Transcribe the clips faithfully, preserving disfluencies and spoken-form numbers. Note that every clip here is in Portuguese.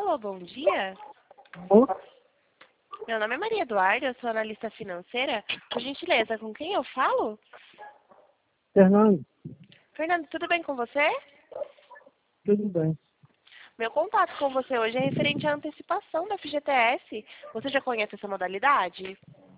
Alô, bom dia. Alô? Meu nome é Maria Eduarda, eu sou analista financeira. Por gentileza, com quem eu falo? Fernando, Fernando, tudo bem com você? tudo bem. Meu contato com você hoje é referente à antecipação da F G T S. Você já conhece essa modalidade?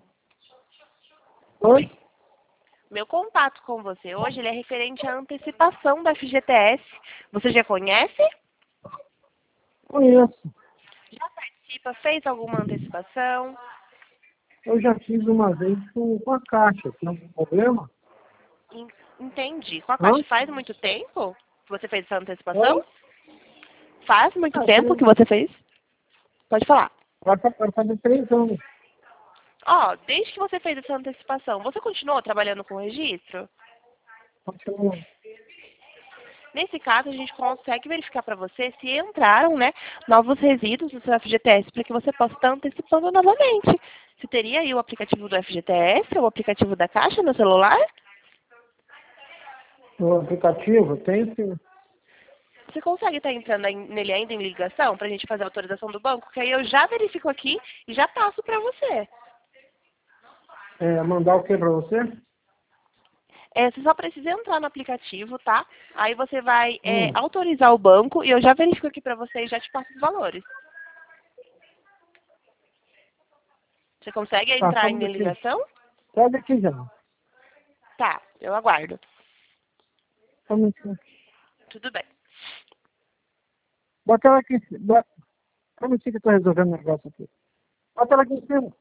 Oi? Meu contato com você hoje ele é referente à antecipação da F G T S. Você já conhece? Conheço. Já participa? Fez alguma antecipação? Eu já fiz uma vez com, com a Caixa. Tem algum problema? En- Entendi. Com a Hã? Caixa faz muito tempo que você fez essa antecipação? Oi? Faz muito Ah, tempo tem- que você fez? Pode falar. vai, fa- vai fazer três anos. Ó, desde que você fez essa antecipação, você continuou trabalhando com registro? Continua. Nesse caso, a gente consegue verificar para você se entraram, né, novos resíduos no seu F G T S para que você possa estar antecipando novamente. Você teria aí o aplicativo do F G T S ou o aplicativo da Caixa no celular? O aplicativo tem sim. Você consegue estar entrando aí nele ainda em ligação para a gente fazer a autorização do banco? Que aí eu já verifico aqui e já passo para você. É, mandar o que para você? É, você só precisa entrar no aplicativo, tá? Aí você vai é, Hum. autorizar o banco e eu já verifico aqui para você e já te passo os valores. Você consegue Tá, entrar só em um minutinho. ligação? Pode aqui já. Tá, eu aguardo. Só um minutinho. Tudo bem. Bota ela aqui. Bota... Só um minutinho que eu tô resolvendo um negócio aqui. Bota ela aqui em cima.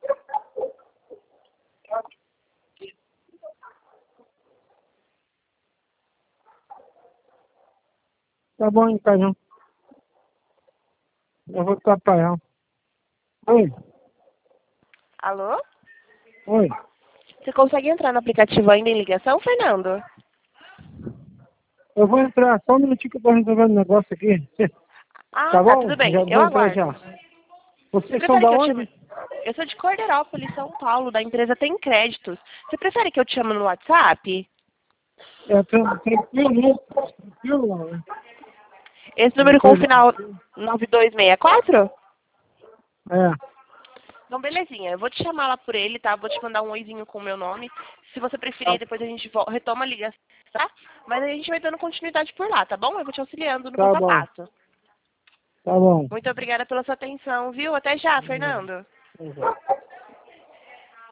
Tá bom, então. Eu vou atrapalhar. Oi? Alô? Oi? Você consegue entrar no aplicativo ainda em ligação, Fernando? Eu vou entrar. Só um minutinho que eu tô resolvendo um negócio aqui. Ah, Tá tá, bom? tudo bem. Já Eu vou entrar aguardo. já. Você Vocês são prefere da que eu te onde? chame? Eu sou de Corderópolis, São Paulo, da empresa Tem Créditos. Você prefere que eu te chame no WhatsApp? É, tran- tranquilo, né? Tranquilo, né? Esse número com o Tranquilo. final nove dois seis quatro? É, Então, belezinha. Eu vou te chamar lá por ele, tá? Vou te mandar um oizinho com o meu nome. Se você preferir, tá, depois a gente vo- retoma a ligação, tá? Mas a gente vai dando continuidade por lá, tá bom? Eu vou te auxiliando no tá passo a bom, passo. tá bom. Muito obrigada pela sua atenção, viu? Até já, Fernando. Uhum.